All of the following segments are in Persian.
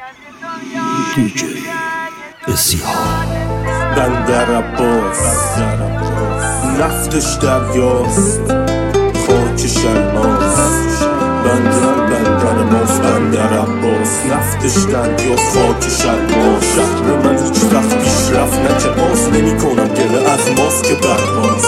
دیجی اسیحا بندر عباس نفتش دریاست خاکش الماس بندر ماس بندر عباس نفتش دریاست خاکش الماس شهر من هیچ وقت پیشرفت نکرد باز نمی کنم گله از ماست که برماس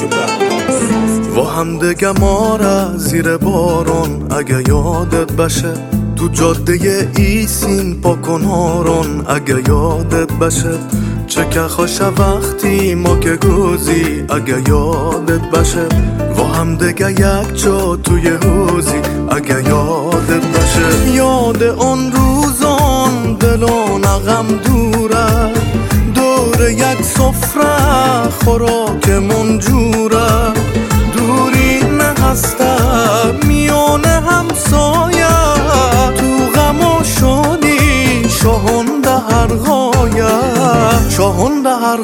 و هم دگه ماره زیر بارون اگه یادت بشه تو جاده ایسین پاکن هارون اگه یادت بشه چکه خوشه وقتی ما که گوزی اگه یادت بشه و هم دگه یک جا توی حوزی اگه یادت بشه یاد آن روزان دلان غم دوره دور یک سفره خوراک منجوره دوری نهسته میانه همسایه تو غم و شادی شاهنده هر غایه شاهنده هر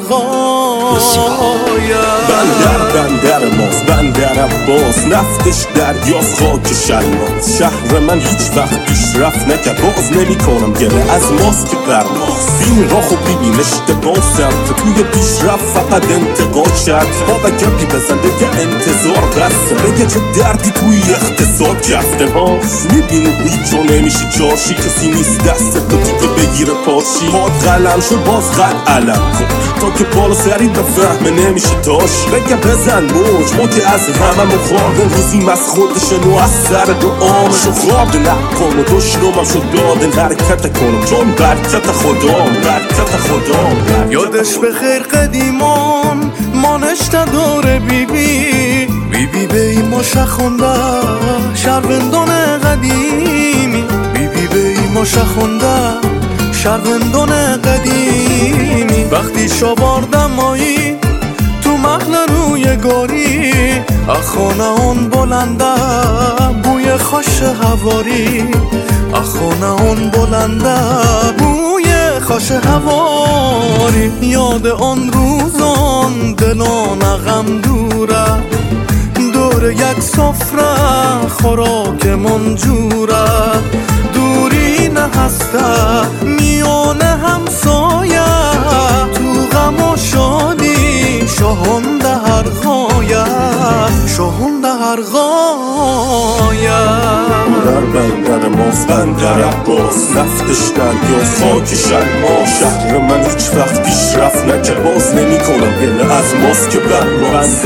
غایه بندر ماس بندر عباس نفتش دریاست خاکش الماس شهر من هیچ وقت پیشرفت نکرد باز نمی کنم گله از ماست که برماس این راه خب ببین اشتباسم که توی پیشرفت فقط انتقاد شد با گپی بزن دیگه انتظار بسته بگه چه دردی توی اقتصاد جفته هاست میبینی بیچو نمیشه جاشی کسی نیست دست تو دیگه بگیره پاشی پاد قلم شد باز قد علم کن تا که بالا سری بفهمه نمیشه داشت بگه بزن موج ما که از همه مخوردن روزی مسخودشن و از سر دعامشو خوابده نکن و دشنومم شد دادن حرکت کنم چون برکت خدام یادش به خیر قدیمان مانشت داره بی به این ماشه خونده شهروندان قدیمی بی به این ماشه خونده شهروندان قدیمی وقتی شاوردم مایی تو محل روی گاری اخانه اون بلنده بوی خوش هواری اخانه اون بلنده بوی خوش هواری یاد آن روزان دلان غم دوره دور یک سفره خوراک منجوره دوری نهسته میانه همسایه تو غم و شادی شاهنده هر غایه شاهنده هر غایه بندر ماس بندر عباس نفتش دریاست خاکش الماس شهر من هیچ وقت پیشرفت نکرد باز نمی کنم گله از ماست که برماس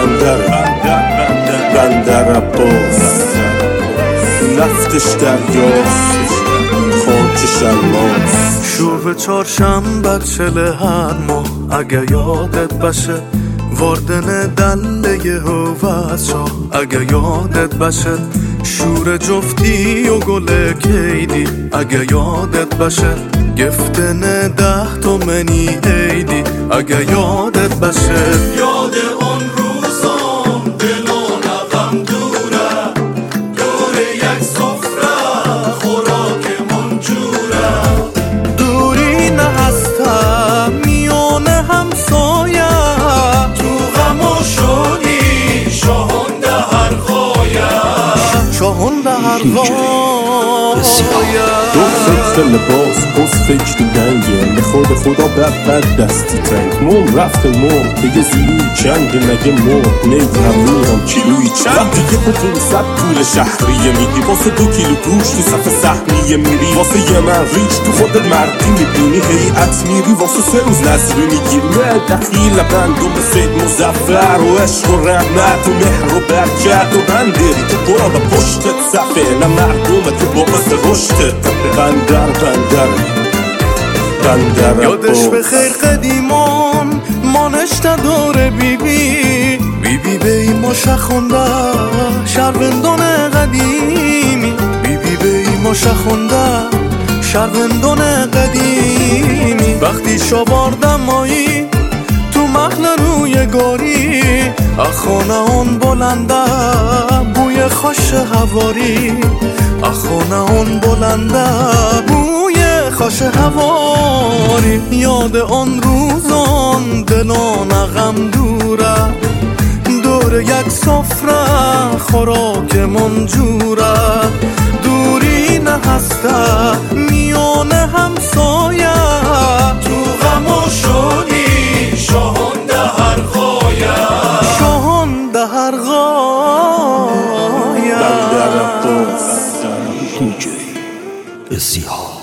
بندر عباس نفتش دریاست خاکش الماس شور چهارشنبه چله هر ماه اگه یادت بشه واردن دله هوز شاه اگه یادت بشه شور جفتی و گل کیدی اگه یادت بشه گفتن 10 تومنی عیدی اگه یادت بشه یاد اون روزان دلان غم دوره دور یک سفره خوراک منجوره دوری نهسته میانه همسایه تو غم و شادی شاهنده هر غایه شاهنده هر غایه دو فکر لباس پس فکر تو دنگه به خدا بد دستی تنگ مم رفت مم بگه زیروی چند نگه مم نید همونم کیلوی چند وقتی که پتون سب پول شهریه میگی واسه 2 کیلو گوش تو صف سهمیه میری واسه یه من ریش تو خودت مردی میبینی هیئت میری واسه 3 روز نظری میگیری نه دخیل بندم به سید مزفر و عشق و رحمت و مهر و برکت و بندری تو برا به پشتت صفه نه مردمه که باعث رشدت بندر یادش به خیر قدیمان مانشت داره بی به این ماشه خونده شهروندان قدیمی بی به این ماشه خونده شهروندان قدیمی وقتی شاوردم مایی تو محل روی گاری اخانه اون بلنده بوی خوش هواری اخانه اون بلنده بوی خوش هواری یاد آن روزان دلان غم دوره دور یک سفره خوراک منجوره دوری نهسته میانه اسیحا